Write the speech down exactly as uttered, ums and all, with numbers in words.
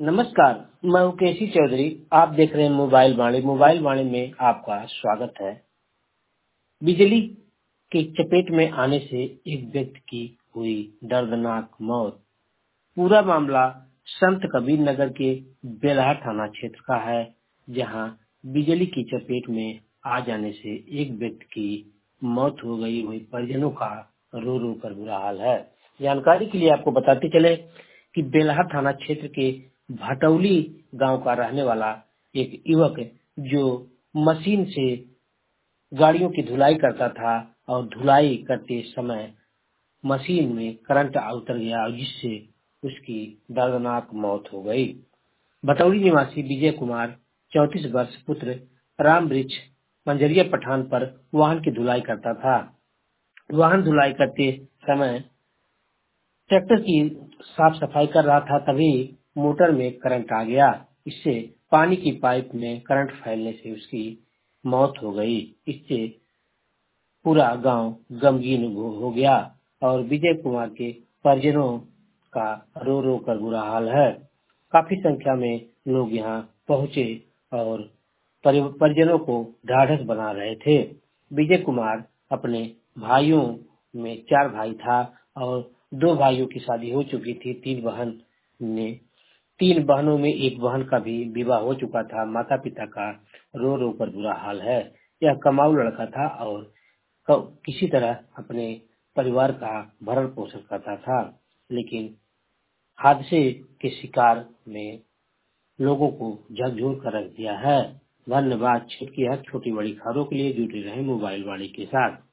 नमस्कार, मैं मुकेशी चौधरी। आप देख रहे हैं मोबाइल वाणी। मोबाइल वाणी में आपका स्वागत है। बिजली की चपेट में आने से एक व्यक्ति की हुई दर्दनाक मौत। पूरा मामला संत कबीर नगर के बेलहा थाना क्षेत्र का है, जहां बिजली की चपेट में आ जाने से एक व्यक्ति की मौत हो गई। वही परिजनों का रो रो कर बुरा हाल है। जानकारी के लिए आपको बताते चले कि बेलहा थाना क्षेत्र के भटौली गांव का रहने वाला एक युवक जो मशीन से गाड़ियों की धुलाई करता था और धुलाई करते समय मशीन में करंट उतर गया और जिससे उसकी दर्दनाक मौत हो गई। भटौली निवासी विजय कुमार चौंतीस वर्ष पुत्र राम वृक्ष मंजरिया पठान पर वाहन की धुलाई करता था। वाहन धुलाई करते समय ट्रैक्टर की साफ सफाई कर रहा था, तभी मोटर में करंट आ गया। इससे पानी की पाइप में करंट फैलने से उसकी मौत हो गई। इससे पूरा गांव गमगीन हो गया और विजय कुमार के परिजनों का रो रो कर बुरा हाल है। काफी संख्या में लोग यहां पहुंचे और परिजनों को ढाढ़स बना रहे थे। विजय कुमार अपने भाइयों में चार भाई था और दो भाइयों की शादी हो चुकी थी। तीन बहन ने तीन बहनों में एक बहन का भी विवाह हो चुका था। माता पिता का रो रो कर बुरा हाल है। यह कमाऊ लड़का था और किसी तरह अपने परिवार का भरण पोषण करता था, लेकिन हादसे के शिकार में लोगों को झकझोर कर रख दिया है। धन्यवाद। छुटकी है छोटी बड़ी खबरों के लिए जुटे रहे मोबाइल वाणी के साथ।